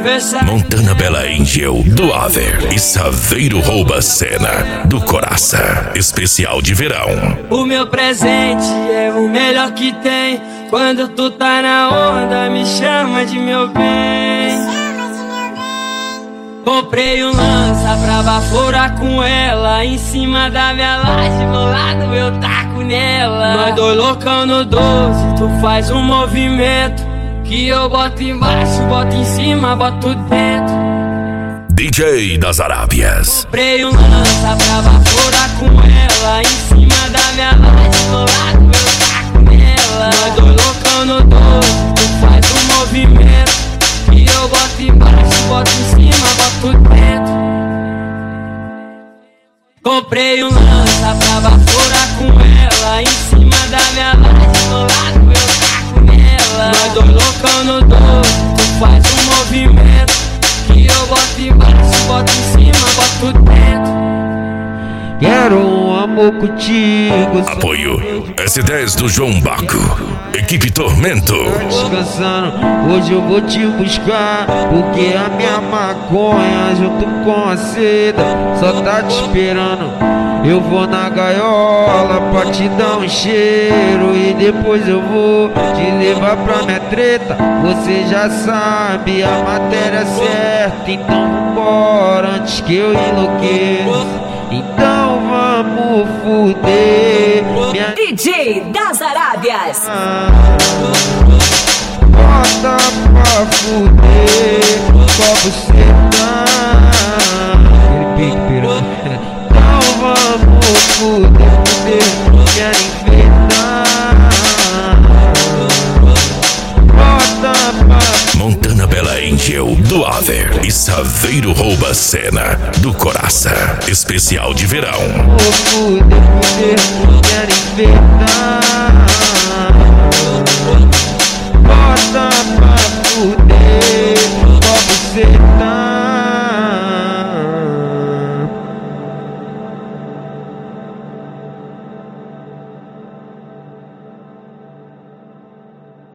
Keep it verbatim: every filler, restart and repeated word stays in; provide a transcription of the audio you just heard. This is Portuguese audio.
aniversário. Montana Bela Angel, do Aver e Saveiro rouba cena do Coraça, especial de verão. O meu presente é o melhor que tem. Quando tu tá na onda, me chama de meu bem. Comprei um lança pra baforar com ela. Em cima da minha laje, bolado eu taco nela. Nós dois loucão no doze, tu faz um movimento que eu boto embaixo, boto em cima, boto dentro. D J das Arábias. Comprei um lança pra baforar com ela. Em cima da minha laje, bolado eu taco nela. Nós dois loucão no doze, tu faz um movimento que eu boto embaixo, boto em cima, boto dentro. Comprei um lança pra baforar com ela. Em cima da minha laje, bolado eu taco nela. Nós dois loucão no doze, tu faz um movimento que eu boto embaixo, boto em cima, boto dentro. Quero um amor contigo. Apoio S dez do João Baco, equipe Tormento. Descansando, hoje eu vou te buscar, porque a minha maconha junto com a seda só tá te esperando. Eu vou na gaiola pra te dar um cheiro e depois eu vou te levar pra minha treta. Você já sabe a matéria certa, então vambora antes que eu enlouqueça. Então vamos fuder minha D J das Arábias. Bota pra fuder só você tá. Aquele pique piranha. Então vamos fuder, fuder minha enfeitar. Bota pra Montana Bela Angel, do Aver e Saveiro rouba cena do Coraça, especial de verão. fuder, fuder, quero enfeitar.